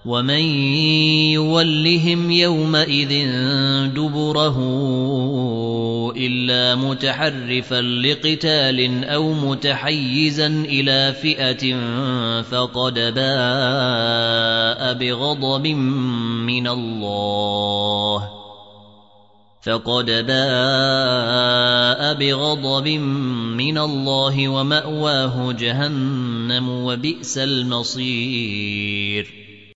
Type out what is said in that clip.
ومن يولهم يومئذ دبره إلا متحرفا لقتال أو متحيزا إلى فئة فقد باء بغضب من الله ومأواه جهنم وبئس المصير